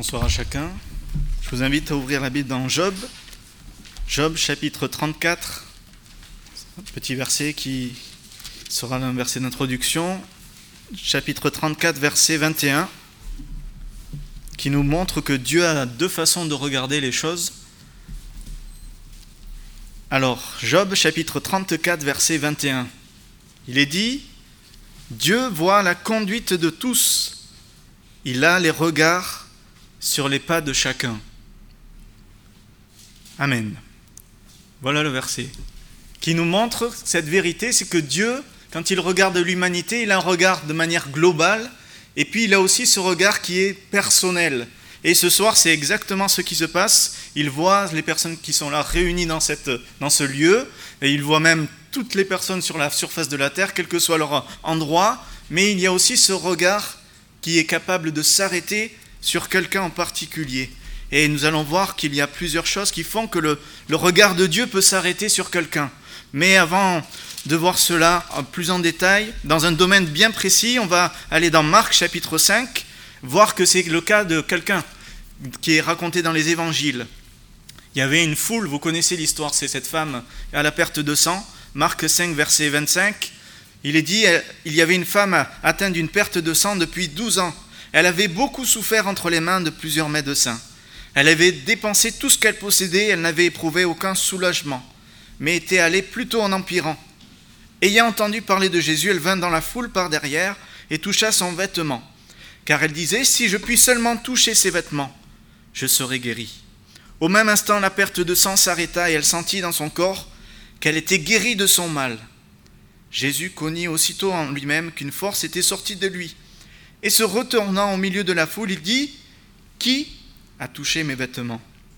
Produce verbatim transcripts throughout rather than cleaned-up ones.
Bonsoir à chacun. Je vous invite à ouvrir la Bible dans Job, Job chapitre trente-quatre, un petit verset qui sera un verset d'introduction, chapitre trente-quatre, verset vingt et un, qui nous montre que Dieu a deux façons de regarder les choses. Alors, Job chapitre trente-quatre, verset vingt et un, il est dit « Dieu voit la conduite de tous, il a les regards sur les pas de chacun. » Amen. Voilà le verset qui nous montre cette vérité, c'est que Dieu, quand il regarde l'humanité, il a un regard de manière globale, et puis il a aussi ce regard qui est personnel. Et ce soir, c'est exactement ce qui se passe. Il voit les personnes qui sont là réunies dans, cette, dans ce lieu, et il voit même toutes les personnes sur la surface de la terre, quel que soit leur endroit, mais il y a aussi ce regard qui est capable de s'arrêter sur quelqu'un en particulier. Et nous allons voir qu'il y a plusieurs choses qui font que le, le regard de Dieu peut s'arrêter sur quelqu'un. Mais avant de voir cela plus en détail, dans un domaine bien précis, on va aller dans Marc chapitre cinq, voir que c'est le cas de quelqu'un qui est raconté dans les évangiles. Il y avait une foule, vous connaissez l'histoire, c'est cette femme à la perte de sang, Marc cinq, verset vingt-cinq. Il est dit, il y avait une femme atteinte d'une perte de sang depuis douze ans. Elle avait beaucoup souffert entre les mains de plusieurs médecins. Elle avait dépensé tout ce qu'elle possédait, elle n'avait éprouvé aucun soulagement, mais était allée plutôt en empirant. Ayant entendu parler de Jésus, elle vint dans la foule par derrière et toucha son vêtement, car elle disait « Si je puis seulement toucher ses vêtements, je serai guérie. » Au même instant, la perte de sang s'arrêta et elle sentit dans son corps qu'elle était guérie de son mal. Jésus connut aussitôt en lui-même qu'une force était sortie de lui. Et se retournant au milieu de la foule, il dit « Qui a touché mes vêtements ?»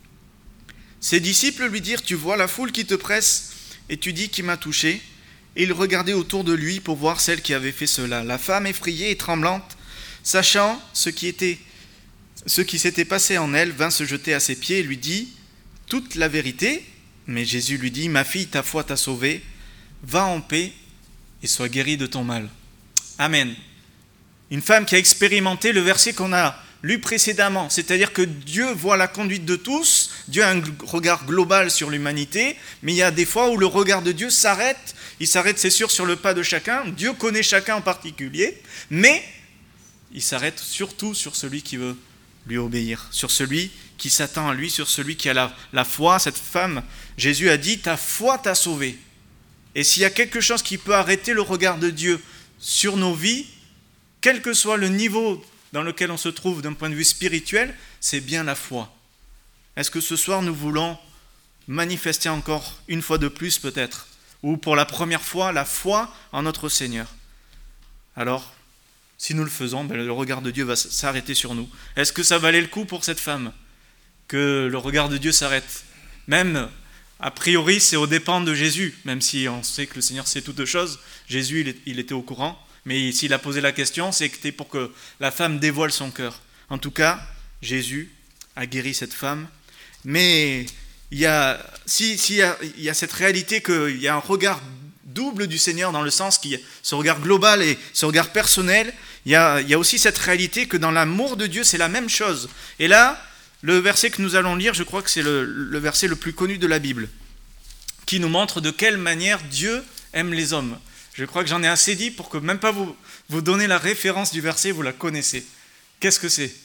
Ses disciples lui dirent « Tu vois la foule qui te presse, et tu dis qui m'a touché ?» Et il regardait autour de lui pour voir celle qui avait fait cela. La femme, effrayée et tremblante, sachant ce qui était, ce qui s'était passé en elle, vint se jeter à ses pieds et lui dit « Toute la vérité ?» Mais Jésus lui dit « Ma fille, ta foi t'a sauvée, va en paix et sois guérie de ton mal. » Amen. Une femme qui a expérimenté le verset qu'on a lu précédemment, c'est-à-dire que Dieu voit la conduite de tous, Dieu a un regard global sur l'humanité, mais il y a des fois où le regard de Dieu s'arrête, il s'arrête c'est sûr sur le pas de chacun, Dieu connaît chacun en particulier, mais il s'arrête surtout sur celui qui veut lui obéir, sur celui qui s'attend à lui, sur celui qui a la, la foi. Cette femme, Jésus a dit « Ta foi t'a sauvée ». Et s'il y a quelque chose qui peut arrêter le regard de Dieu sur nos vies, quel que soit le niveau dans lequel on se trouve d'un point de vue spirituel, c'est bien la foi. Est-ce que ce soir nous voulons manifester encore une fois de plus peut-être, ou pour la première fois, la foi en notre Seigneur? Alors, si nous le faisons, ben, le regard de Dieu va s'arrêter sur nous. Est-ce que ça valait le coup pour cette femme que le regard de Dieu s'arrête? Même, a priori, c'est aux dépens de Jésus, même si on sait que le Seigneur sait toutes choses. Jésus, il, est, il était au courant. Mais s'il a posé la question, c'est que c'était pour que la femme dévoile son cœur. En tout cas, Jésus a guéri cette femme. Mais il y a, si, si il, y a, il y a cette réalité qu'il y a un regard double du Seigneur dans le sens qu'il y a ce regard global et ce regard personnel, il y a, il y a aussi cette réalité que dans l'amour de Dieu, c'est la même chose. Et là, le verset que nous allons lire, je crois que c'est le, le verset le plus connu de la Bible, qui nous montre de quelle manière Dieu aime les hommes. Je crois que j'en ai assez dit pour que même pas vous, vous donner la référence du verset, vous la connaissez. Qu'est-ce que c'est?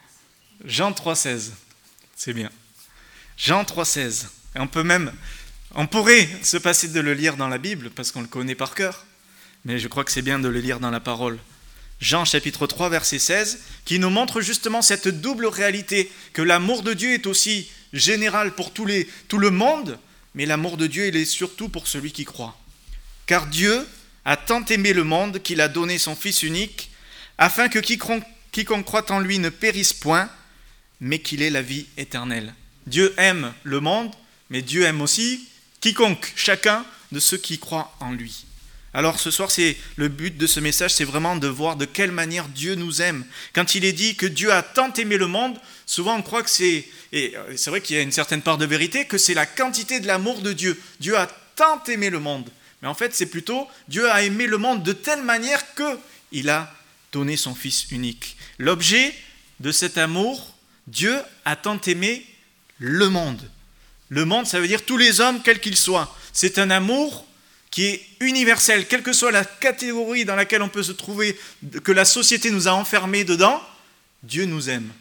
Jean trois seize. C'est bien. Jean trois seize. Et on peut même, on pourrait se passer de le lire dans la Bible, parce qu'on le connaît par cœur, mais je crois que c'est bien de le lire dans la parole. Jean chapitre trois, verset seize, qui nous montre justement cette double réalité, que l'amour de Dieu est aussi général pour tous les, tout le monde, mais l'amour de Dieu, il est surtout pour celui qui croit. Car Dieu a tant aimé le monde qu'il a donné son Fils unique, afin que quiconque, quiconque croit en lui ne périsse point, mais qu'il ait la vie éternelle. Dieu aime le monde, mais Dieu aime aussi quiconque, chacun de ceux qui croient en lui. Alors ce soir, c'est le but de ce message, c'est vraiment de voir de quelle manière Dieu nous aime. Quand il est dit que Dieu a tant aimé le monde, souvent on croit que c'est, et c'est vrai qu'il y a une certaine part de vérité, que c'est la quantité de l'amour de Dieu. Dieu a tant aimé le monde. Mais en fait, c'est plutôt Dieu a aimé le monde de telle manière qu'il a donné son Fils unique. L'objet de cet amour Dieu a tant aimé le monde. Le monde, ça veut dire tous les hommes, quels qu'ils soient. C'est un amour qui est universel, quelle que soit la catégorie dans laquelle on peut se trouver, que la société nous a enfermés dedans, Dieu nous aime.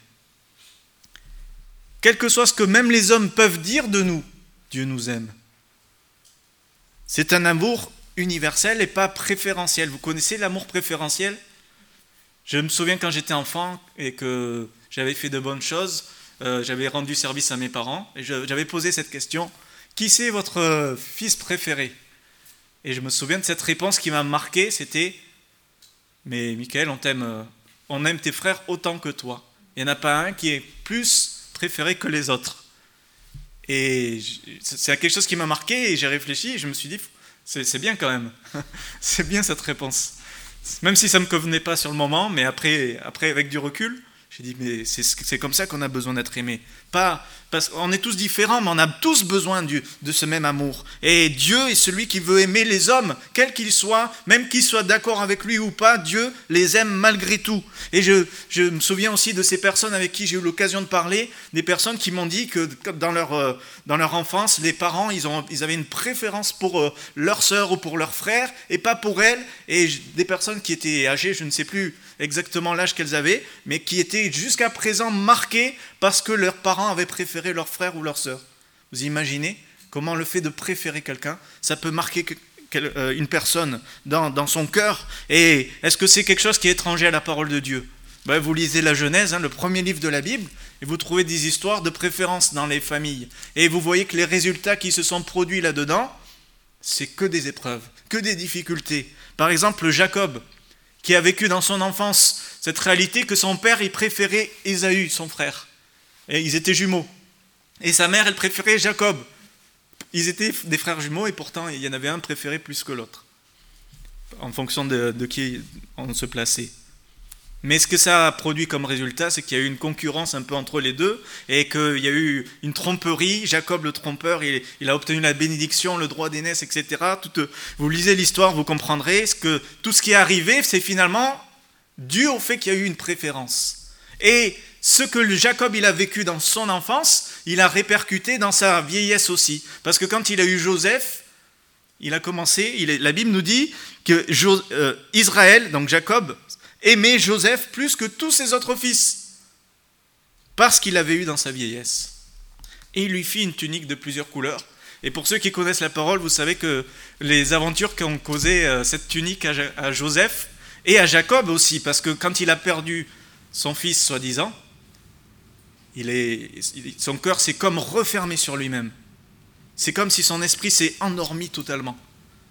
Quel que soit ce que même les hommes peuvent dire de nous, Dieu nous aime. C'est un amour universel et pas préférentiel. Vous connaissez l'amour préférentiel ? Je me souviens quand j'étais enfant et que j'avais fait de bonnes choses, euh, j'avais rendu service à mes parents et je, j'avais posé cette question, qui c'est votre fils préféré ? Et je me souviens de cette réponse qui m'a marqué, c'était « Mais Michael, on t'aime, on aime tes frères autant que toi. Il n'y en a pas un qui est plus préféré que les autres. » Et c'est quelque chose qui m'a marqué et j'ai réfléchi et je me suis dit « C'est, c'est bien quand même, c'est bien cette réponse. » Même si ça ne me convenait pas sur le moment, mais après, après avec du recul, j'ai dit, mais c'est, c'est comme ça qu'on a besoin d'être aimé. Pas, parce qu'on est tous différents, mais on a tous besoin du, de ce même amour. Et Dieu est celui qui veut aimer les hommes, quels qu'ils soient, même qu'ils soient d'accord avec lui ou pas, Dieu les aime malgré tout. Et je, je me souviens aussi de ces personnes avec qui j'ai eu l'occasion de parler, des personnes qui m'ont dit que dans leur, dans leur enfance, les parents, ils, ont, ils avaient une préférence pour leur sœur ou pour leur frère, et pas pour elles. Et des personnes qui étaient âgées, je ne sais plus exactement l'âge qu'elles avaient, mais qui étaient jusqu'à présent marquées parce que leurs parents avaient préféré leur frère ou leur sœur. Vous imaginez comment le fait de préférer quelqu'un, ça peut marquer une personne dans, dans son cœur. Et est-ce que c'est quelque chose qui est étranger à la parole de Dieu ? Ben, vous lisez la Genèse, hein, le premier livre de la Bible, et vous trouvez des histoires de préférence dans les familles. Et vous voyez que les résultats qui se sont produits là-dedans, c'est que des épreuves, que des difficultés. Par exemple, Jacob, qui a vécu dans son enfance cette réalité que son père, il préférait Ésaü, son frère. Et ils étaient jumeaux. Et sa mère, elle préférait Jacob. Ils étaient des frères jumeaux et pourtant, il y en avait un préféré plus que l'autre, en fonction de, de qui on se plaçait. Mais ce que ça a produit comme résultat, c'est qu'il y a eu une concurrence un peu entre les deux et qu'il y a eu une tromperie. Jacob le trompeur, il, il a obtenu la bénédiction, le droit d'aînesse, et cetera. Tout, vous lisez l'histoire, vous comprendrez ce que tout ce qui est arrivé, c'est finalement dû au fait qu'il y a eu une préférence. Et ce que Jacob il a vécu dans son enfance, il a répercuté dans sa vieillesse aussi. Parce que quand il a eu Joseph, il a commencé, il est, la Bible nous dit que Jo, euh, Israël, donc Jacob, aimait Joseph plus que tous ses autres fils, parce qu'il l'avait eu dans sa vieillesse. Et il lui fit une tunique de plusieurs couleurs. Et pour ceux qui connaissent la parole, vous savez que les aventures qu'ont causé cette tunique à Joseph, et à Jacob aussi, parce que quand il a perdu son fils, soi-disant, il est, son cœur s'est comme refermé sur lui-même. C'est comme si son esprit s'est endormi totalement.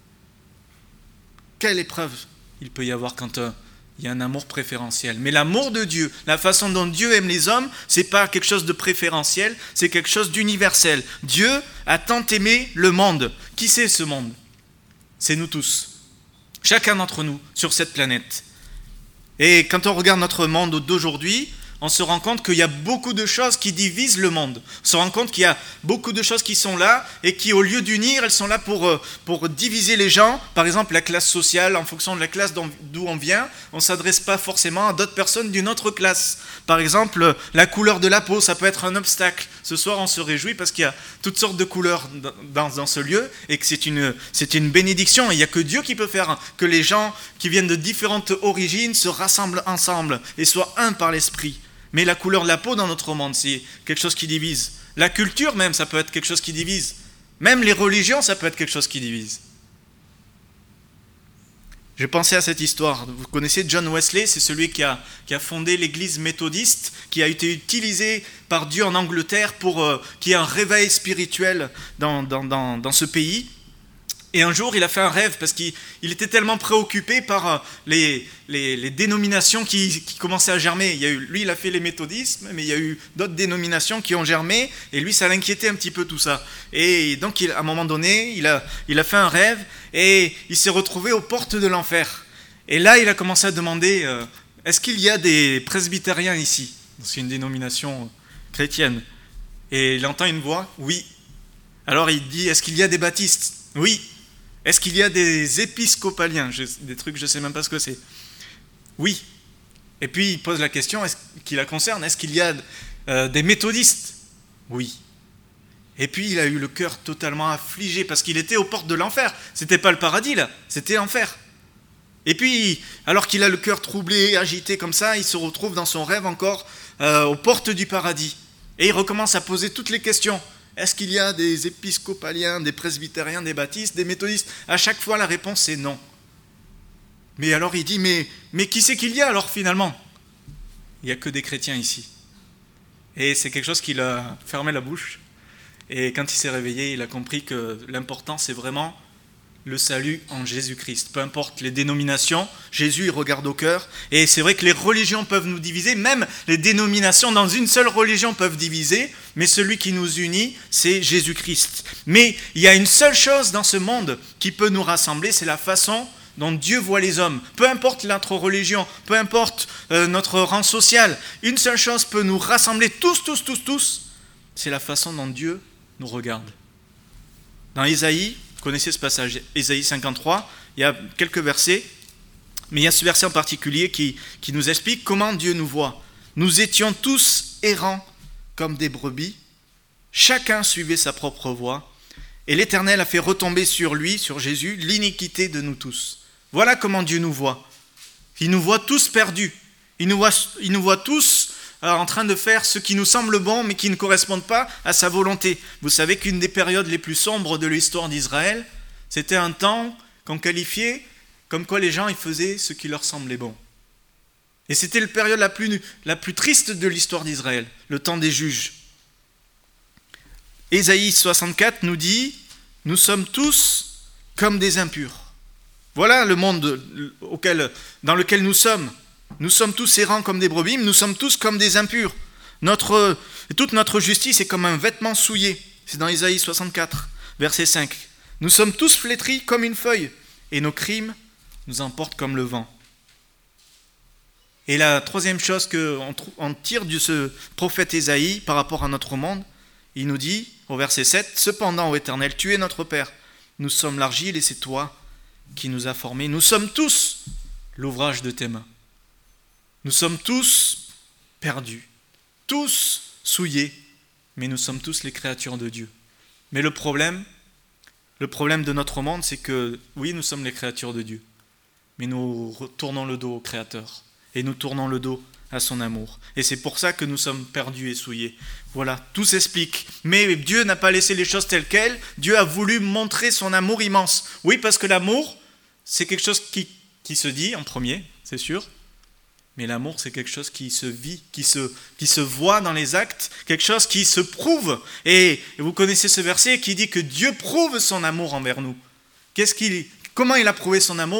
Quelle épreuve il peut y avoir quand euh, il y a un amour préférentiel. Mais l'amour de Dieu, la façon dont Dieu aime les hommes, c'est pas quelque chose de préférentiel, c'est quelque chose d'universel. Dieu a tant aimé le monde. Qui c'est ce monde ? C'est nous tous. Chacun d'entre nous sur cette planète. Et quand on regarde notre monde d'aujourd'hui, on se rend compte qu'il y a beaucoup de choses qui divisent le monde. On se rend compte qu'il y a beaucoup de choses qui sont là et qui, au lieu d'unir, elles sont là pour, pour diviser les gens. Par exemple, la classe sociale, en fonction de la classe d'où on vient, on ne s'adresse pas forcément à d'autres personnes d'une autre classe. Par exemple, la couleur de la peau, ça peut être un obstacle. Ce soir, on se réjouit parce qu'il y a toutes sortes de couleurs dans, dans ce lieu et que c'est une, c'est une bénédiction. Et il n'y a que Dieu qui peut faire que les gens qui viennent de différentes origines se rassemblent ensemble et soient un par l'esprit. Mais la couleur de la peau dans notre monde, c'est quelque chose qui divise. La culture même, ça peut être quelque chose qui divise. Même les religions, ça peut être quelque chose qui divise. Je pensais à cette histoire. Vous connaissez John Wesley, c'est celui qui a, qui a fondé l'église méthodiste, qui a été utilisé par Dieu en Angleterre pour euh, qu'il y ait un réveil spirituel dans, dans, dans, dans ce pays. Et un jour, il a fait un rêve parce qu'il il était tellement préoccupé par les, les, les dénominations qui, qui commençaient à germer. Il y a eu, lui, il a fait les méthodismes, mais il y a eu d'autres dénominations qui ont germé, et lui, ça l'inquiétait un petit peu tout ça. Et donc, il, à un moment donné, il a, il a fait un rêve, et il s'est retrouvé aux portes de l'enfer. Et là, il a commencé à demander, euh, est-ce qu'il y a des presbytériens ici ? C'est une dénomination chrétienne. Et il entend une voix, oui. Alors, il dit, est-ce qu'il y a des baptistes ? Oui. Est-ce qu'il y a des épiscopaliens ? Des trucs, je ne sais même pas ce que c'est. Oui. Et puis il pose la question, est-ce qui la concerne ? Est-ce qu'il y a euh, des méthodistes? Oui. Et puis il a eu le cœur totalement affligé parce qu'il était aux portes de l'enfer. C'était pas le paradis là, c'était l'enfer. Et puis, alors qu'il a le cœur troublé, agité comme ça, il se retrouve dans son rêve encore euh, aux portes du paradis. Et il recommence à poser toutes les questions. Est-ce qu'il y a des épiscopaliens, des presbytériens, des baptistes, des méthodistes? À chaque fois, la réponse est non. Mais alors il dit, mais, mais qui c'est qu'il y a alors finalement? Il n'y a que des chrétiens ici. Et c'est quelque chose qui l'a fermé la bouche. Et quand il s'est réveillé, il a compris que l'important, c'est vraiment le salut en Jésus-Christ. Peu importe les dénominations, Jésus, il regarde au cœur. Et c'est vrai que les religions peuvent nous diviser, même les dénominations dans une seule religion peuvent diviser, mais celui qui nous unit, c'est Jésus-Christ. Mais il y a une seule chose dans ce monde qui peut nous rassembler, c'est la façon dont Dieu voit les hommes. Peu importe notre religion, peu importe euh, notre rang social, une seule chose peut nous rassembler tous, tous, tous, tous, c'est la façon dont Dieu nous regarde. Dans Ésaïe, vous connaissez ce passage, Ésaïe cinquante-trois, il y a quelques versets, mais il y a ce verset en particulier qui, qui nous explique comment Dieu nous voit. Nous étions tous errants comme des brebis, chacun suivait sa propre voie, et l'Éternel a fait retomber sur lui, sur Jésus, l'iniquité de nous tous. Voilà comment Dieu nous voit. Il nous voit tous perdus. Il nous voit, il nous voit tous euh, en train de faire ce qui nous semble bon, mais qui ne correspond pas à sa volonté. Vous savez qu'une des périodes les plus sombres de l'histoire d'Israël, c'était un temps qu'on qualifiait comme quoi les gens ils faisaient ce qui leur semblait bon. Et c'était la période la plus, la plus triste de l'histoire d'Israël, le temps des juges. Ésaïe soixante-quatre nous dit « Nous sommes tous comme des impurs ». Voilà le monde auquel, dans lequel nous sommes. Nous sommes tous errants comme des brebis, mais nous sommes tous comme des impurs. Notre, toute notre justice est comme un vêtement souillé. C'est dans Ésaïe soixante-quatre, verset cinq. Nous sommes tous flétris comme une feuille, et nos crimes nous emportent comme le vent. Et la troisième chose qu'on tire de ce prophète Ésaïe par rapport à notre monde, il nous dit, au verset sept, « Cependant, ô Éternel, tu es notre Père. Nous sommes l'argile et c'est toi qui nous as formés. Nous sommes tous l'ouvrage de tes mains. Nous sommes tous perdus, tous souillés, mais nous sommes tous les créatures de Dieu. Mais le problème, le problème de notre monde, c'est que, oui, nous sommes les créatures de Dieu, mais nous tournons le dos au Créateur, et nous tournons le dos à son amour. Et c'est pour ça que nous sommes perdus et souillés. Voilà, tout s'explique. Mais Dieu n'a pas laissé les choses telles quelles. Dieu a voulu montrer son amour immense. Oui, parce que l'amour, c'est quelque chose qui, qui se dit en premier, c'est sûr. Mais l'amour, c'est quelque chose qui se vit, qui se, qui se voit dans les actes, quelque chose qui se prouve. Et vous connaissez ce verset qui dit que Dieu prouve son amour envers nous. Qu'est-ce qu'il, comment il a prouvé son amour ?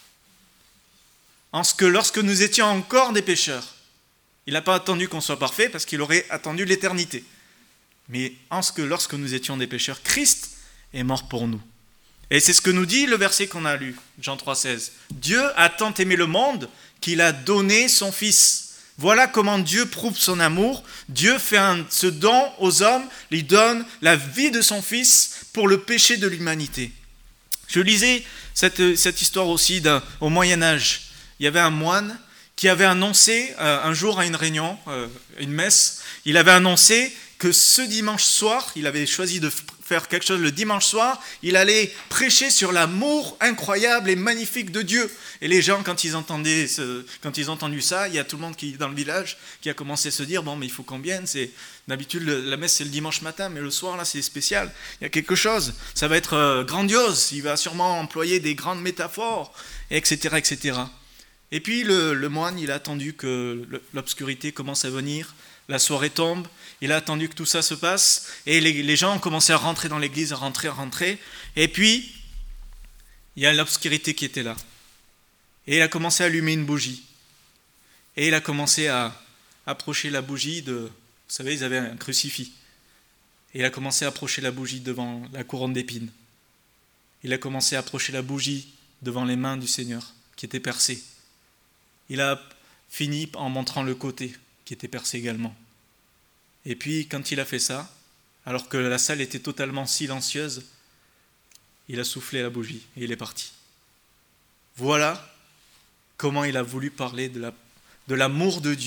En ce que lorsque nous étions encore des pécheurs, il n'a pas attendu qu'on soit parfait parce qu'il aurait attendu l'éternité. Mais en ce que lorsque nous étions des pécheurs, Christ est mort pour nous. Et c'est ce que nous dit le verset qu'on a lu, Jean trois seize. Dieu a tant aimé le monde qu'il a donné son Fils. Voilà comment Dieu prouve son amour. Dieu fait un, ce don aux hommes, il donne la vie de son Fils pour le péché de l'humanité. Je lisais cette, cette histoire aussi d'un, au Moyen-Âge. Il y avait un moine qui avait annoncé euh, un jour à une réunion, euh, une messe, il avait annoncé que ce dimanche soir, il avait choisi de faire quelque chose le dimanche soir, il allait prêcher sur l'amour incroyable et magnifique de Dieu. Et les gens, quand ils entendaient ce, quand ils ont entendu ça, il y a tout le monde qui, dans le village qui a commencé à se dire, bon, mais il faut qu'on vienne, c'est, d'habitude la messe c'est le dimanche matin, mais le soir là c'est spécial, il y a quelque chose, ça va être euh, grandiose, il va sûrement employer des grandes métaphores, et cetera, et cetera. Et puis le, le moine, il a attendu que l'obscurité commence à venir, la soirée tombe, il a attendu que tout ça se passe, et les, les gens ont commencé à rentrer dans l'église, à rentrer, à rentrer, et puis il y a l'obscurité qui était là. Et il a commencé à allumer une bougie. Et il a commencé à approcher la bougie de... Vous savez, ils avaient un crucifix. Et il a commencé à approcher la bougie devant la couronne d'épines. Il a commencé à approcher la bougie devant les mains du Seigneur, qui étaient percées. Il a fini en montrant le côté, qui était percé également. Et puis, quand il a fait ça, alors que la salle était totalement silencieuse, il a soufflé la bougie et il est parti. Voilà comment il a voulu parler de, la, de l'amour de Dieu.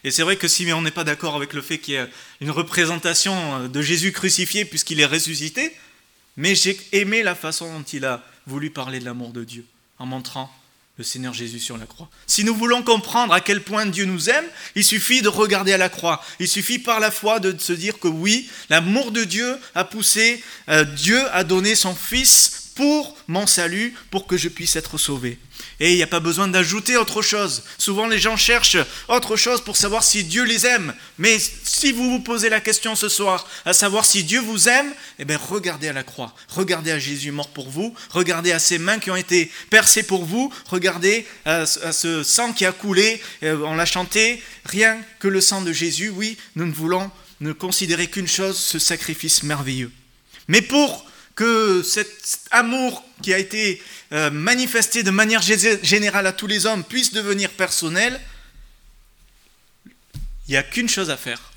Et c'est vrai que si on n'est pas d'accord avec le fait qu'il y ait une représentation de Jésus crucifié puisqu'il est ressuscité, mais j'ai aimé la façon dont il a voulu parler de l'amour de Dieu, en montrant le Seigneur Jésus sur la croix. Si nous voulons comprendre à quel point Dieu nous aime, il suffit de regarder à la croix. Il suffit par la foi de se dire que oui, l'amour de Dieu a poussé, euh, Dieu a donné son Fils pour mon salut, pour que je puisse être sauvé. Et il n'y a pas besoin d'ajouter autre chose. Souvent les gens cherchent autre chose pour savoir si Dieu les aime. Mais si vous vous posez la question ce soir, à savoir si Dieu vous aime, eh bien regardez à la croix, regardez à Jésus mort pour vous, regardez à ses mains qui ont été percées pour vous, regardez à ce sang qui a coulé, on l'a chanté, rien que le sang de Jésus. Oui, nous ne voulons ne considérer qu'une chose, ce sacrifice merveilleux. Mais pour que cet amour qui a été euh, manifesté de manière générale à tous les hommes puisse devenir personnel, il n'y a qu'une chose à faire.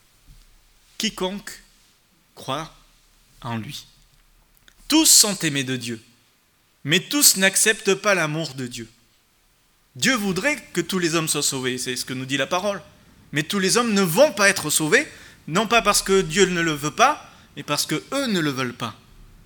Quiconque croit en lui. Tous sont aimés de Dieu, mais tous n'acceptent pas l'amour de Dieu. Dieu voudrait que tous les hommes soient sauvés, c'est ce que nous dit la parole. Mais tous les hommes ne vont pas être sauvés, non pas parce que Dieu ne le veut pas, mais parce qu'eux ne le veulent pas.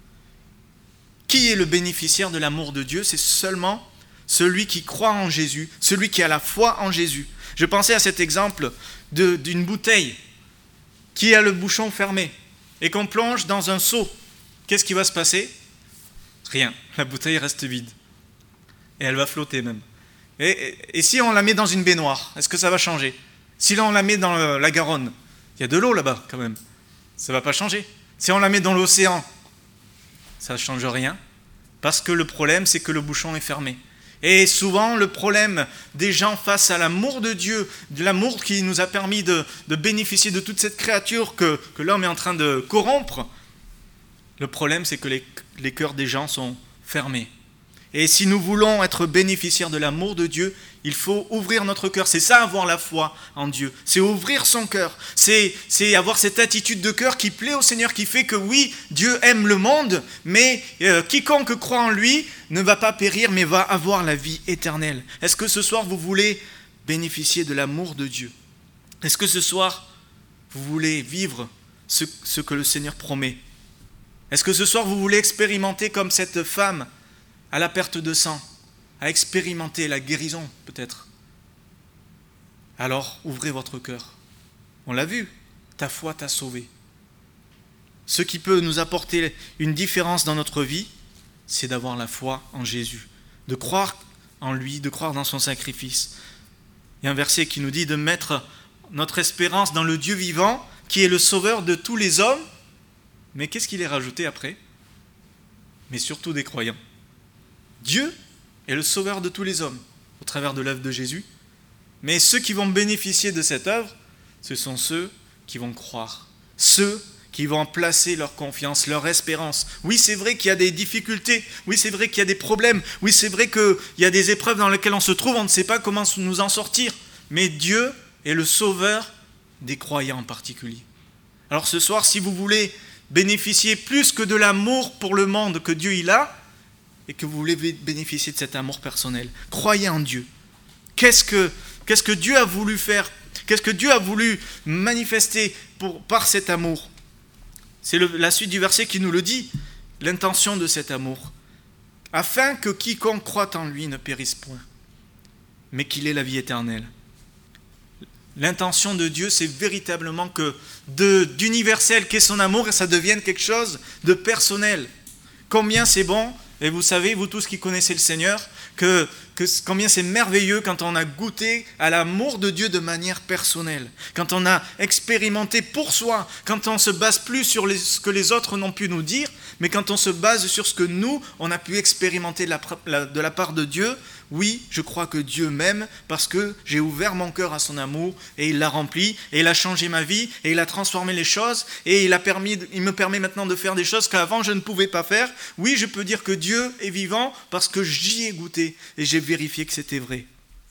Qui est le bénéficiaire de l'amour de Dieu? C'est seulement celui qui croit en Jésus, celui qui a la foi en Jésus. Je pensais à cet exemple de, d'une bouteille qui a le bouchon fermé et qu'on plonge dans un seau. Qu'est-ce qui va se passer? Rien. La bouteille reste vide. Et elle va flotter même. Et, et, et si on la met dans une baignoire, est-ce que ça va changer? Si là on la met dans le, la Garonne, il y a de l'eau là-bas quand même. Ça ne va pas changer. Si on la met dans l'océan, ça ne change rien, parce que le problème, c'est que le bouchon est fermé. Et souvent, le problème des gens face à l'amour de Dieu, de l'amour qui nous a permis de, de bénéficier de toute cette créature que, que l'homme est en train de corrompre, le problème, c'est que les, les cœurs des gens sont fermés. Et si nous voulons être bénéficiaires de l'amour de Dieu, il faut ouvrir notre cœur. C'est ça, avoir la foi en Dieu. C'est ouvrir son cœur. C'est, c'est avoir cette attitude de cœur qui plaît au Seigneur, qui fait que oui, Dieu aime le monde, mais euh, quiconque croit en lui ne va pas périr, mais va avoir la vie éternelle. Est-ce que ce soir, vous voulez bénéficier de l'amour de Dieu? Est-ce que ce soir, vous voulez vivre ce, ce que le Seigneur promet? Est-ce que ce soir, vous voulez expérimenter comme cette femme à la perte de sang, à expérimenter la guérison peut-être? Alors ouvrez votre cœur. On l'a vu, ta foi t'a sauvé. Ce qui peut nous apporter une différence dans notre vie, c'est d'avoir la foi en Jésus, de croire en lui, de croire dans son sacrifice. Il y a un verset qui nous dit de mettre notre espérance dans le Dieu vivant, qui est le sauveur de tous les hommes. Mais qu'est-ce qu'il est rajouté après? Mais surtout des croyants. Dieu est le sauveur de tous les hommes au travers de l'œuvre de Jésus. Mais ceux qui vont bénéficier de cette œuvre, ce sont ceux qui vont croire. Ceux qui vont placer leur confiance, leur espérance. Oui, c'est vrai qu'il y a des difficultés. Oui, c'est vrai qu'il y a des problèmes. Oui, c'est vrai qu'il y a des épreuves dans lesquelles on se trouve. On ne sait pas comment nous en sortir. Mais Dieu est le sauveur des croyants en particulier. Alors ce soir, si vous voulez bénéficier plus que de l'amour pour le monde que Dieu il a, et que vous voulez bénéficier de cet amour personnel, croyez en Dieu. Qu'est-ce que, qu'est-ce que Dieu a voulu faire? Qu'est-ce que Dieu a voulu manifester pour, par cet amour? C'est le, la suite du verset qui nous le dit, l'intention de cet amour. Afin que quiconque croit en lui ne périsse point, mais qu'il ait la vie éternelle. L'intention de Dieu, c'est véritablement que de, d'universel qu'est son amour, et ça devienne quelque chose de personnel. Combien c'est bon. Et vous savez, vous tous qui connaissez le Seigneur, que, que combien c'est merveilleux quand on a goûté à l'amour de Dieu de manière personnelle, quand on a expérimenté pour soi, quand on ne se base plus sur les, ce que les autres n'ont pu nous dire, mais quand on se base sur ce que nous, on a pu expérimenter de la, la, de la part de Dieu. Oui, je crois que Dieu m'aime parce que j'ai ouvert mon cœur à son amour et il l'a rempli et il a changé ma vie et il a transformé les choses et il, a permis, il me permet maintenant de faire des choses qu'avant je ne pouvais pas faire. Oui, je peux dire que Dieu est vivant parce que j'y ai goûté et j'ai vérifié que c'était vrai.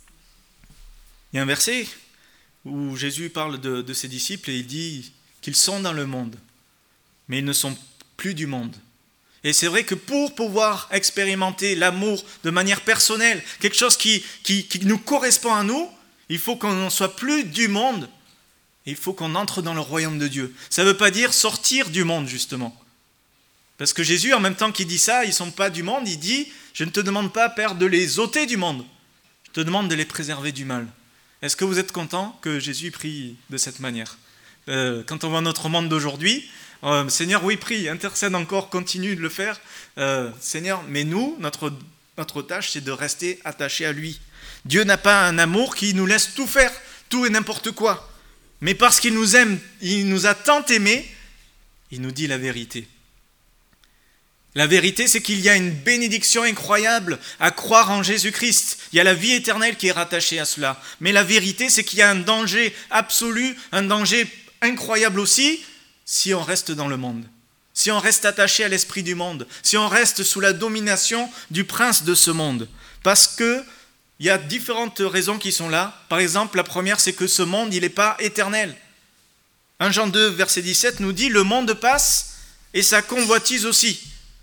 Il y a un verset où Jésus parle de, de ses disciples et il dit qu'ils sont dans le monde, mais ils ne sont plus du monde. Et c'est vrai que pour pouvoir expérimenter l'amour de manière personnelle, quelque chose qui, qui, qui nous correspond à nous, Il faut qu'on n'en soit plus du monde. Il faut qu'on entre dans le royaume de Dieu. Ça ne veut pas dire sortir du monde, justement. Parce que Jésus, en même temps qu'il dit ça, ils ne sont pas du monde, il dit « Je ne te demande pas, Père, de les ôter du monde. Je te demande de les préserver du mal. » Est-ce que vous êtes content que Jésus prie de cette manière ? euh, Quand on voit notre monde d'aujourd'hui, euh, Seigneur, oui, prie, intercède encore, continue de le faire. Euh, Seigneur, mais nous, notre, notre tâche, c'est de rester attachés à lui. Dieu n'a pas un amour qui nous laisse tout faire, tout et n'importe quoi. Mais parce qu'il nous aime, il nous a tant aimés, il nous dit la vérité. La vérité, c'est qu'il y a une bénédiction incroyable à croire en Jésus-Christ. Il y a la vie éternelle qui est rattachée à cela. Mais la vérité, c'est qu'il y a un danger absolu, un danger incroyable aussi, si on reste dans le monde. Si on reste attaché à l'esprit du monde. Si on reste sous la domination du prince de ce monde. Parce que il y a différentes raisons qui sont là. Par exemple, la première, c'est que ce monde, il n'est pas éternel. premier Jean deux, verset dix-sept nous dit « Le monde passe et sa convoitise aussi.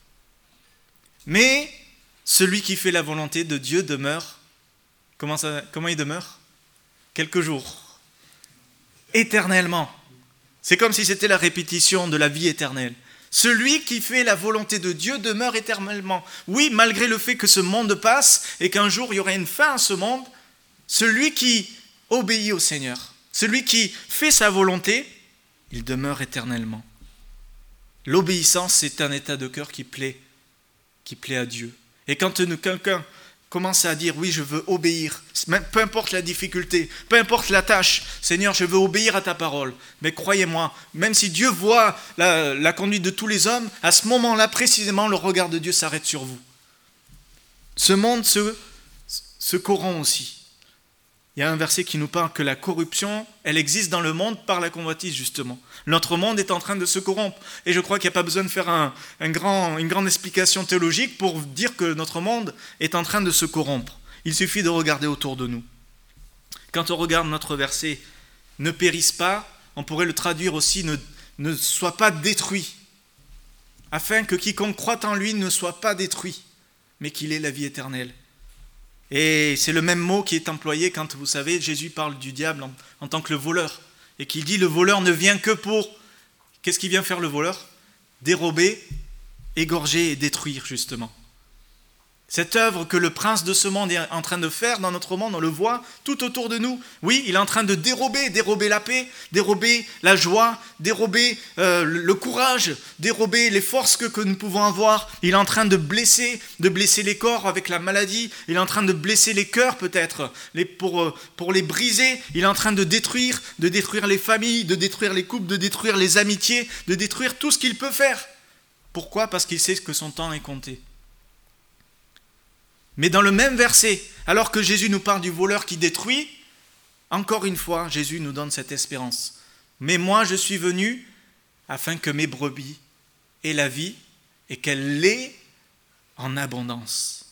Mais celui qui fait la volonté de Dieu demeure. » Comment, ça, comment il demeure ? Quelques jours. Éternellement. C'est comme si c'était la répétition de la vie éternelle. Celui qui fait la volonté de Dieu demeure éternellement. Oui, malgré le fait que ce monde passe et qu'un jour il y aurait une fin à ce monde, celui qui obéit au Seigneur, celui qui fait sa volonté, il demeure éternellement. L'obéissance, c'est un état de cœur qui plaît, qui plaît à Dieu. Et quand quelqu'un commence à dire, oui, je veux obéir, peu importe la difficulté, peu importe la tâche, Seigneur, je veux obéir à ta parole. Mais croyez-moi, même si Dieu voit la, la conduite de tous les hommes, à ce moment-là, précisément, le regard de Dieu s'arrête sur vous. Ce monde se, se corrompt aussi. Il y a un verset qui nous parle que la corruption, elle existe dans le monde par la convoitise, justement. Notre monde est en train de se corrompre. Et je crois qu'il n'y a pas besoin de faire un, un grand, une grande explication théologique pour dire que notre monde est en train de se corrompre. Il suffit de regarder autour de nous. Quand on regarde notre verset, ne périsse pas, on pourrait le traduire aussi, ne, ne soit pas détruit, afin que quiconque croit en lui ne soit pas détruit, mais qu'il ait la vie éternelle. Et c'est le même mot qui est employé quand, vous savez, Jésus parle du diable en, en tant que le voleur. Et qu'il dit, le voleur ne vient que pour... Qu'est-ce qu'il vient faire le voleur ? Dérober, égorger et détruire, justement. Cette œuvre que le prince de ce monde est en train de faire dans notre monde, on le voit tout autour de nous. Oui, il est en train de dérober, dérober la paix, dérober la joie, dérober euh, le courage, dérober les forces que, que nous pouvons avoir. Il est en train de blesser, de blesser les corps avec la maladie. Il est en train de blesser les cœurs peut-être, les, pour, pour les briser. Il est en train de détruire, de détruire les familles, de détruire les couples, de détruire les amitiés, de détruire tout ce qu'il peut faire. Pourquoi ? Parce qu'il sait que son temps est compté. Mais dans le même verset, alors que Jésus nous parle du voleur qui détruit, encore une fois, Jésus nous donne cette espérance. Mais moi, je suis venu afin que mes brebis aient la vie et qu'elle l'ait en abondance.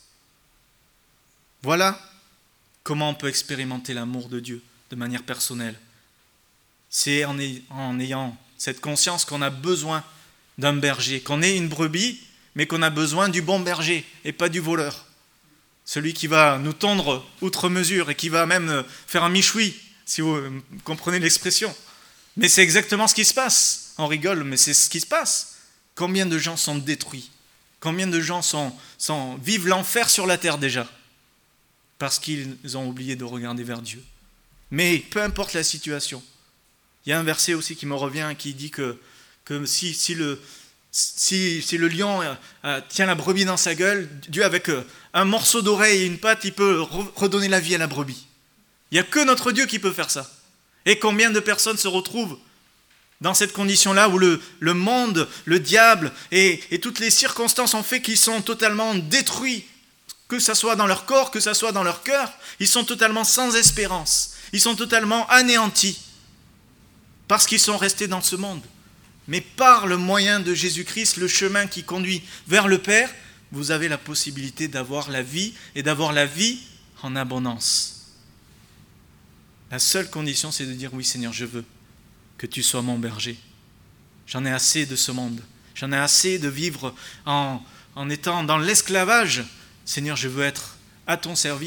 Voilà comment on peut expérimenter l'amour de Dieu de manière personnelle. C'est en ayant cette conscience qu'on a besoin d'un berger, qu'on est une brebis, mais qu'on a besoin du bon berger et pas du voleur. Celui qui va nous tondre outre mesure et qui va même faire un michoui, si vous comprenez l'expression. Mais c'est exactement ce qui se passe. On rigole, mais c'est ce qui se passe. Combien de gens sont détruits ? Combien de gens sont, sont, vivent l'enfer sur la terre déjà ? Parce qu'ils ont oublié de regarder vers Dieu. Mais peu importe la situation. Il y a un verset aussi qui me revient qui dit que, que si, si le... Si, si le lion euh, tient la brebis dans sa gueule, Dieu avec euh, un morceau d'oreille et une patte, il peut re- redonner la vie à la brebis. Il n'y a que notre Dieu qui peut faire ça. Et combien de personnes se retrouvent dans cette condition-là où le, le monde, le diable et, et toutes les circonstances ont fait qu'ils sont totalement détruits, que ce soit dans leur corps, que ce soit dans leur cœur, ils sont totalement sans espérance, ils sont totalement anéantis parce qu'ils sont restés dans ce monde. Mais par le moyen de Jésus-Christ, le chemin qui conduit vers le Père, vous avez la possibilité d'avoir la vie et d'avoir la vie en abondance. La seule condition, c'est de dire, oui Seigneur, je veux que tu sois mon berger. J'en ai assez de ce monde. J'en ai assez de vivre en, en étant dans l'esclavage. Seigneur, je veux être à ton service,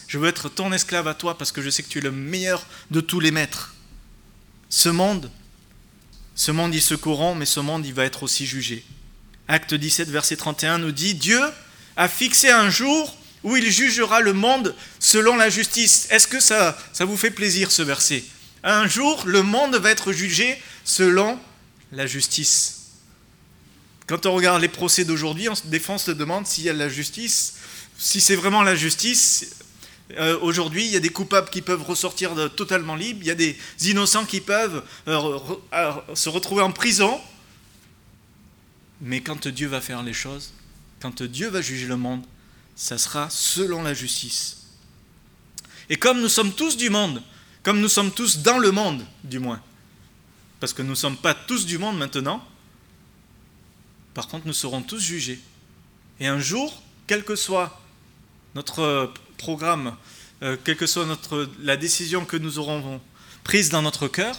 Je veux être ton esclave à toi parce que je sais que tu es le meilleur de tous les maîtres. Ce monde, ce monde il se corrompt, mais ce monde il va être aussi jugé. Acte dix-sept, verset trente et un nous dit « Dieu a fixé un jour où il jugera le monde selon la justice. » Est-ce que ça, ça vous fait plaisir ce verset ? Un jour, le monde va être jugé selon la justice. Quand on regarde les procès d'aujourd'hui, des fois on se demande s'il y a de la justice. Si c'est vraiment la justice, euh, aujourd'hui il y a des coupables qui peuvent ressortir de, totalement libres, il y a des innocents qui peuvent euh, re, euh, se retrouver en prison. Mais quand Dieu va faire les choses, quand Dieu va juger le monde, ça sera selon la justice. Et comme nous sommes tous du monde, comme nous sommes tous dans le monde, du moins, parce que nous ne sommes pas tous du monde maintenant, par contre nous serons tous jugés. Et un jour, quel que soit notre programme, euh, quelle que soit notre, la décision que nous aurons prise dans notre cœur,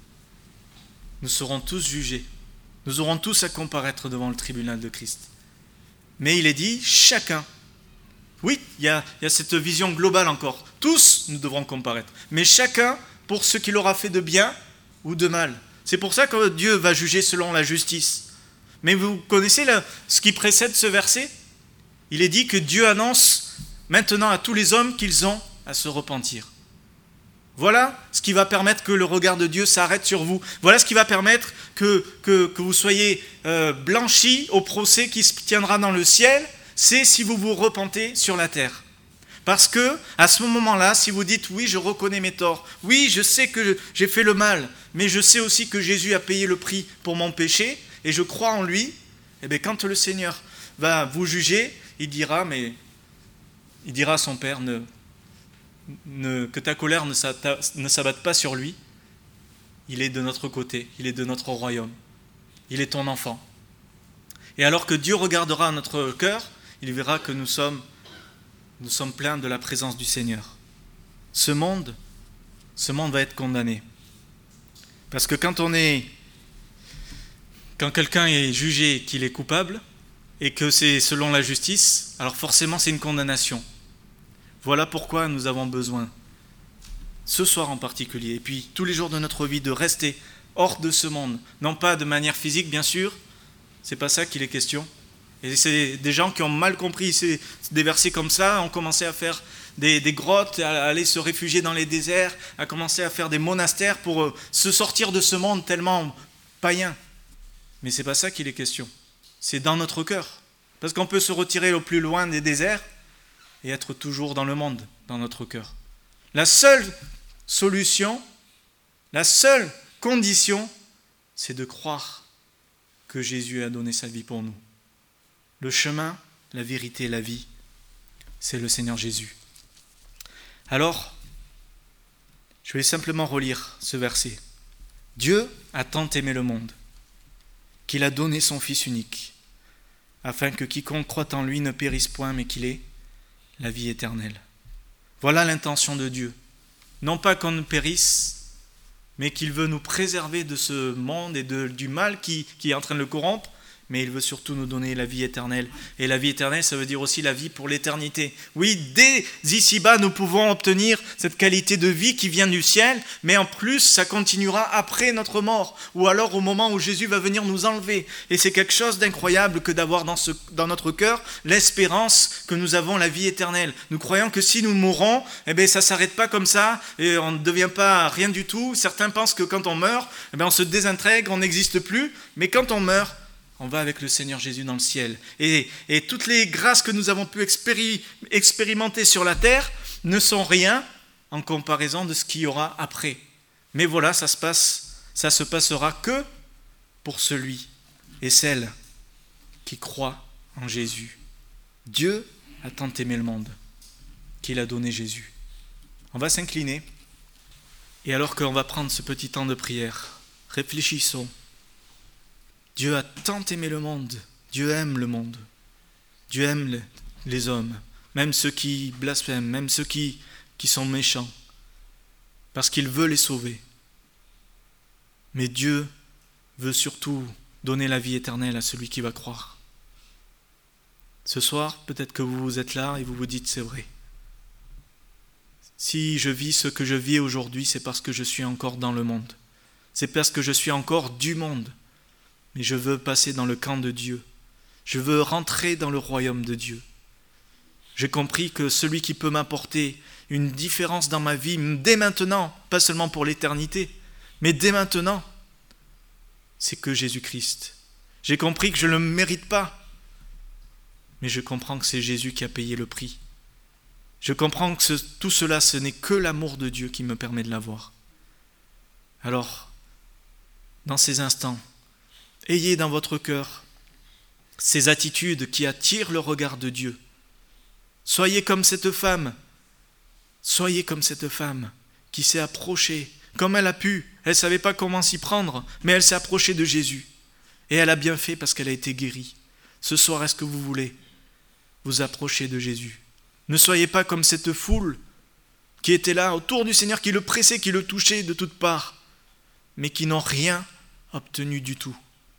nous serons tous jugés. Nous aurons tous à comparaître devant le tribunal de Christ. Mais il est dit, chacun. Oui, il y a, il y a cette vision globale encore. Tous, nous devrons comparaître. Mais chacun pour ce qu'il aura fait de bien ou de mal. C'est pour ça que Dieu va juger selon la justice. Mais vous connaissez le, ce qui précède ce verset ? Il est dit que Dieu annonce maintenant à tous les hommes qu'ils ont à se repentir. Voilà ce qui va permettre que le regard de Dieu s'arrête sur vous. Voilà ce qui va permettre que, que, que vous soyez euh, blanchis au procès qui se tiendra dans le ciel. C'est si vous vous repentez sur la terre. Parce que à ce moment-là, si vous dites « oui, je reconnais mes torts, oui, je sais que j'ai fait le mal, mais je sais aussi que Jésus a payé le prix pour mon péché, et je crois en lui », et bien quand le Seigneur va vous juger, il dira, mais il dira à son Père, ne, ne, que ta colère ne s'abatte pas sur lui, il est de notre côté, il est de notre royaume, il est ton enfant. Et alors que Dieu regardera notre cœur, il verra que nous sommes, nous sommes pleins de la présence du Seigneur. Ce monde, ce monde va être condamné. Parce que quand on est, quand quelqu'un est jugé qu'il est coupable, et que c'est selon la justice, alors forcément c'est une condamnation. Voilà pourquoi nous avons besoin, ce soir en particulier, et puis tous les jours de notre vie, de rester hors de ce monde. Non pas de manière physique, bien sûr, c'est pas ça qu'il est question. Et c'est des gens qui ont mal compris ces, des versets comme ça, ont commencé à faire des, des grottes, à aller se réfugier dans les déserts, à commencer à faire des monastères pour euh, se sortir de ce monde tellement païen. Mais c'est pas ça qu'il est question. C'est dans notre cœur. Parce qu'on peut se retirer au plus loin des déserts et être toujours dans le monde, dans notre cœur. La seule solution, la seule condition, c'est de croire que Jésus a donné sa vie pour nous. Le chemin, la vérité, la vie, c'est le Seigneur Jésus. Alors, je vais simplement relire ce verset. Dieu a tant aimé le monde qu'il a donné son Fils unique, afin que quiconque croit en lui ne périsse point, mais qu'il ait la vie éternelle. Voilà l'intention de Dieu. Non pas qu'on ne périsse, mais qu'il veut nous préserver de ce monde et de, du mal qui, qui est en train de le corrompre, mais il veut surtout nous donner la vie éternelle. Et la vie éternelle, ça veut dire aussi la vie pour l'éternité. Oui, dès ici-bas, nous pouvons obtenir cette qualité de vie qui vient du ciel, mais en plus, ça continuera après notre mort, ou alors au moment où Jésus va venir nous enlever. Et c'est quelque chose d'incroyable que d'avoir dans, ce, dans notre cœur l'espérance que nous avons la vie éternelle. Nous croyons que si nous mourons, eh bien, ça ne s'arrête pas comme ça, et on ne devient pas rien du tout. Certains pensent que quand on meurt, eh bien, on se désintègre, on n'existe plus, mais quand on meurt, on va avec le Seigneur Jésus dans le ciel. Et, et toutes les grâces que nous avons pu expéri- expérimenter sur la terre ne sont rien en comparaison de ce qu'il y aura après. Mais voilà, ça se passe, ça se passera que pour celui et celle qui croit en Jésus. Dieu a tant aimé le monde qu'il a donné Jésus. On va s'incliner. Et alors qu'on va prendre ce petit temps de prière, réfléchissons. Dieu a tant aimé le monde, Dieu aime le monde, Dieu aime les hommes, même ceux qui blasphèment, même ceux qui, qui sont méchants, parce qu'il veut les sauver. Mais Dieu veut surtout donner la vie éternelle à celui qui va croire. Ce soir, peut-être que vous êtes là et vous vous dites, c'est vrai. Si je vis ce que je vis aujourd'hui, c'est parce que je suis encore dans le monde. C'est parce que je suis encore du monde. Mais je veux passer dans le camp de Dieu. Je veux rentrer dans le royaume de Dieu. J'ai compris que celui qui peut m'apporter une différence dans ma vie, dès maintenant, pas seulement pour l'éternité, mais dès maintenant, c'est que Jésus-Christ. J'ai compris que je ne le mérite pas, mais je comprends que c'est Jésus qui a payé le prix. Je comprends que ce, tout cela, ce n'est que l'amour de Dieu qui me permet de l'avoir. Alors, dans ces instants, ayez dans votre cœur ces attitudes qui attirent le regard de Dieu. Soyez comme cette femme, soyez comme cette femme qui s'est approchée, comme elle a pu. Elle ne savait pas comment s'y prendre, mais elle s'est approchée de Jésus. Et elle a bien fait parce qu'elle a été guérie. Ce soir, est-ce que vous voulez vous approcher de Jésus? Ne soyez pas comme cette foule qui était là autour du Seigneur, qui le pressait, qui le touchait de toutes parts, mais qui n'ont rien obtenu du tout.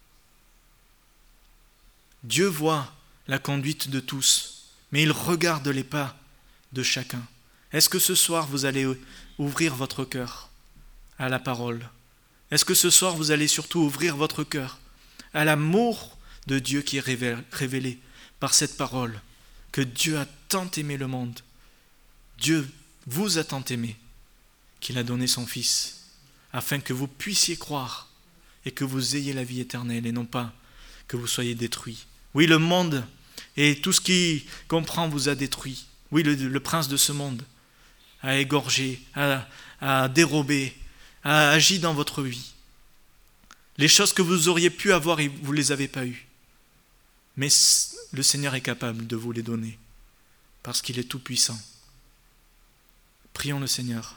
Dieu voit la conduite de tous, mais il regarde les pas de chacun. Est-ce que ce soir vous allez ouvrir votre cœur à la parole? Est-ce que ce soir vous allez surtout ouvrir votre cœur à l'amour de Dieu qui est révélé par cette parole, que Dieu a tant aimé le monde, Dieu vous a tant aimé, qu'il a donné son Fils, afin que vous puissiez croire et que vous ayez la vie éternelle et non pas que vous soyez détruits. Oui, le monde et tout ce qui comprend vous a détruit. Oui, le, le prince de ce monde a égorgé, a, a dérobé, a agi dans votre vie. Les choses que vous auriez pu avoir, vous ne les avez pas eues. Mais le Seigneur est capable de vous les donner, parce qu'il est tout-puissant. Prions le Seigneur.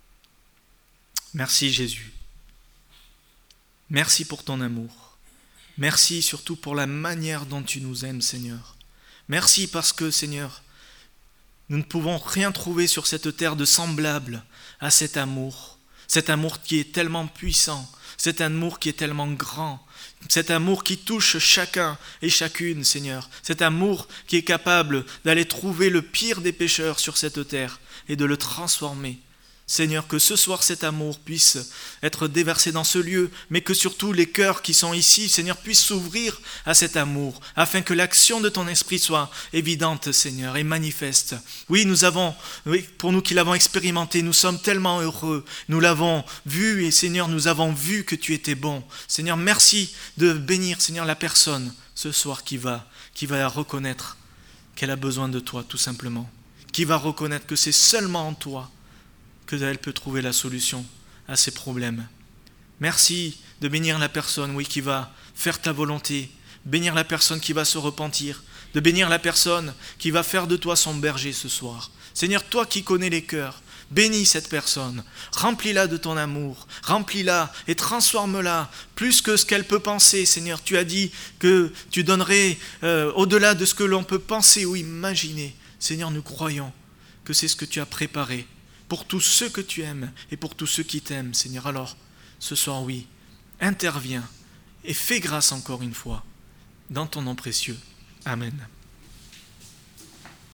Merci Jésus. Merci pour ton amour. Merci surtout pour la manière dont tu nous aimes, Seigneur. Merci parce que, Seigneur, nous ne pouvons rien trouver sur cette terre de semblable à cet amour. Cet amour qui est tellement puissant, cet amour qui est tellement grand, cet amour qui touche chacun et chacune, Seigneur. Cet amour qui est capable d'aller trouver le pire des pécheurs sur cette terre et de le transformer. Seigneur, que ce soir cet amour puisse être déversé dans ce lieu, mais que surtout les cœurs qui sont ici, Seigneur, puissent s'ouvrir à cet amour, afin que l'action de ton esprit soit évidente, Seigneur, et manifeste. Oui, nous avons, oui, pour nous qui l'avons expérimenté, nous sommes tellement heureux, nous l'avons vu, et Seigneur, nous avons vu que tu étais bon. Seigneur, merci de bénir, Seigneur, la personne ce soir qui va, qui va reconnaître qu'elle a besoin de toi, tout simplement, qui va reconnaître que c'est seulement en toi qu'elle peut trouver la solution à ses problèmes. Merci de bénir la personne, oui, qui va faire ta volonté, bénir la personne qui va se repentir, de bénir la personne qui va faire de toi son berger ce soir. Seigneur, toi qui connais les cœurs, bénis cette personne, remplis-la de ton amour, remplis-la et transforme-la plus que ce qu'elle peut penser. Seigneur, tu as dit que tu donnerais euh, au-delà de ce que l'on peut penser ou imaginer. Seigneur, nous croyons que c'est ce que tu as préparé pour tous ceux que tu aimes et pour tous ceux qui t'aiment, Seigneur. Alors, ce soir, oui, interviens et fais grâce encore une fois dans ton nom précieux. Amen.